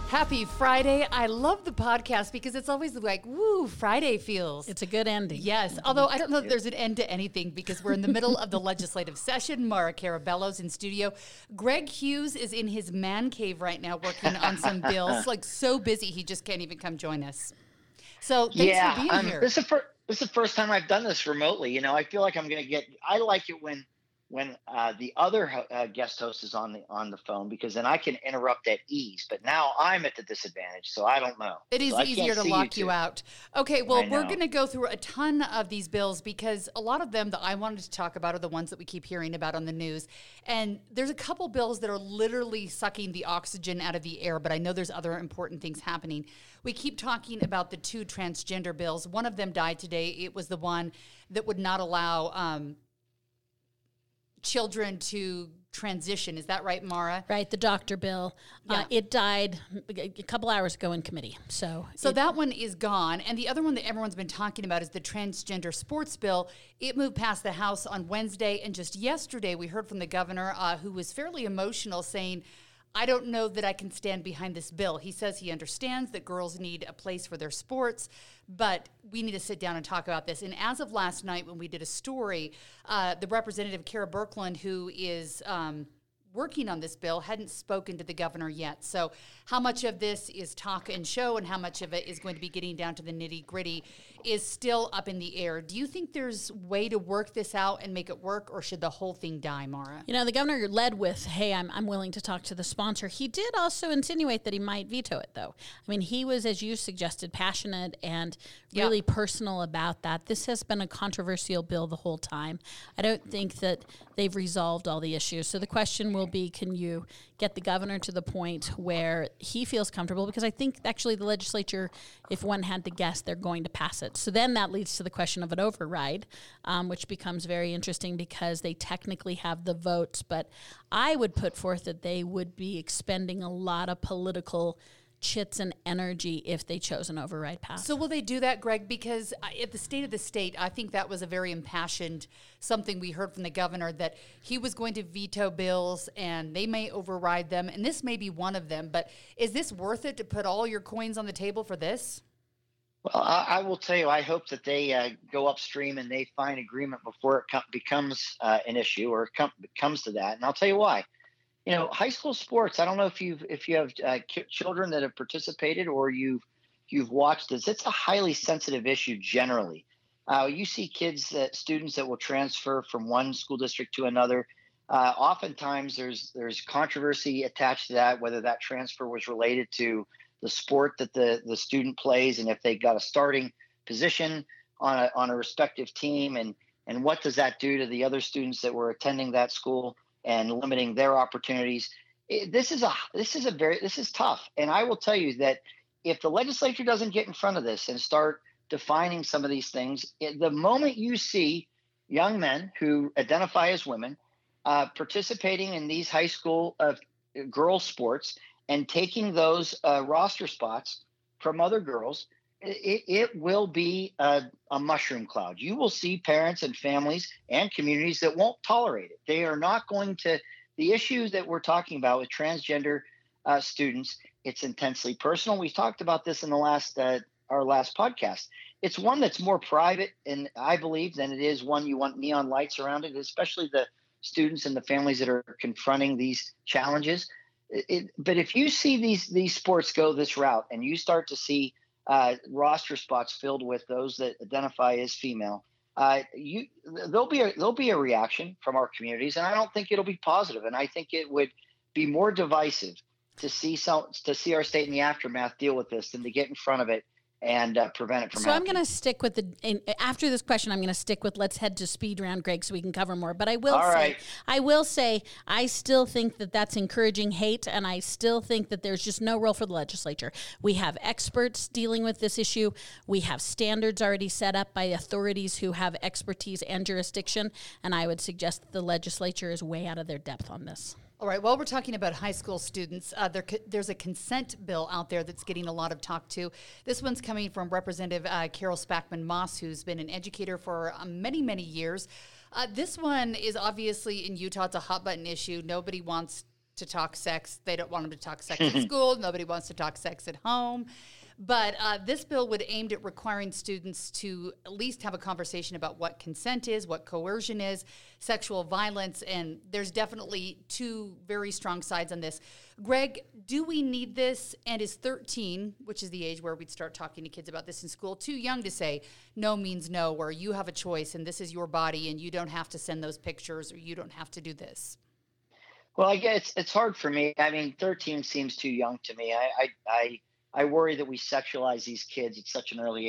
Happy Friday. I love the podcast because it's always like, woo, Friday feels. It's a good ending. Yes, although I don't know if there's an end to anything because we're in the middle of the legislative session. Mara Carabello's in studio. Greg Hughes is in his man cave right now working on some bills. Like so busy, he just can't even come join us. So thanks for being here. This is the first time I've done this remotely. You know, I feel like I'm going to I like it when the other guest host is on the phone, because then I can interrupt at ease. But now I'm at the disadvantage, so I don't know. It is easier to lock you out. Okay, well, we're going to go through a ton of these bills because a lot of them that I wanted to talk about are the ones that we keep hearing about on the news. And there's a couple bills that are literally sucking the oxygen out of the air, but I know there's other important things happening. We keep talking about the two transgender bills. One of them died today. It was the one that would not allow children to transition. Is that right, Mara? Right, the doctor bill. Yeah. It died a couple hours ago in committee. So that one is gone. And the other one that everyone's been talking about is the transgender sports bill. It moved past the House on Wednesday. And just yesterday, we heard from the governor, who was fairly emotional, saying, I don't know that I can stand behind this bill. He says he understands that girls need a place for their sports, but we need to sit down and talk about this. And as of last night, when we did a story, the representative, Kara Birkeland, who is working on this bill, hadn't spoken to the governor yet. So how much of this is talk and show and how much of it is going to be getting down to the nitty-gritty is still up in the air. Do you think there's a way to work this out and make it work, or should the whole thing die, Mara? You know, the governor led with, hey, I'm willing to talk to the sponsor. He did also insinuate that he might veto it, though. I mean, he was, as you suggested, passionate and really personal about that. This has been a controversial bill the whole time. I don't think that they've resolved all the issues. So the question will be, can you get the governor to the point where he feels comfortable? Because I think actually the legislature, if one had to guess, they're going to pass it. So then that leads to the question of an override, which becomes very interesting because they technically have the votes. But I would put forth that they would be expending a lot of political chits and energy if they chose an override path. So will they do that, Greg? Because at the State of the State, I think that was a very impassioned something we heard from the governor, that he was going to veto bills and they may override them, and this may be one of them. But is this worth it to put all your coins on the table for this? Well, I will tell you, I hope that they go upstream and they find agreement before it becomes an issue, or comes to that. And I'll tell you why. You know, high school sports, I don't know if you have children that have participated or you've watched this. It's a highly sensitive issue generally. You see students that will transfer from one school district to another. Oftentimes there's controversy attached to that, whether that transfer was related to the sport that the student plays, and if they got a starting position on a respective team, and what does that do to the other students that were attending that school and limiting their opportunities. This is tough. And I will tell you that if the legislature doesn't get in front of this and start defining some of these things, the moment you see young men who identify as women participating in these high school girls sports and taking those roster spots from other girls, it will be a mushroom cloud. You will see parents and families and communities that won't tolerate it. They are not going to. The issues that we're talking about with transgender students, it's intensely personal. We talked about this in the our last podcast. It's one that's more private, and I believe, than it is one you want neon lights around it, especially the students and the families that are confronting these challenges. But if you see these sports go this route, and you start to see roster spots filled with those that identify as female, there'll be a reaction from our communities, and I don't think it'll be positive. And I think it would be more divisive to see our state in the aftermath deal with this than to get in front of it and prevent it from happening. So I'm going to stick with after this question, I'm going to stick with, let's head to speed round, Greg, so we can cover more. But I will say, I still think that that's encouraging hate, and I still think that there's just no role for the legislature. We have experts dealing with this issue. We have standards already set up by authorities who have expertise and jurisdiction, and I would suggest that the legislature is way out of their depth on this. All right, while we're talking about high school students, there's a consent bill out there that's getting a lot of talk too. This one's coming from Representative Carol Spackman Moss, who's been an educator for many, many years. This one is obviously in Utah. It's a hot button issue. Nobody wants to talk sex. They don't want them to talk sex at school. Nobody wants to talk sex at home. But this bill would aim at requiring students to at least have a conversation about what consent is, what coercion is, sexual violence, and there's definitely two very strong sides on this. Greg, do we need this? And is 13, which is the age where we'd start talking to kids about this in school, too young to say no means no, where you have a choice and this is your body and you don't have to send those pictures or you don't have to do this? Well, I guess it's hard for me. I mean, 13 seems too young to me. I worry that we sexualize these kids at such an early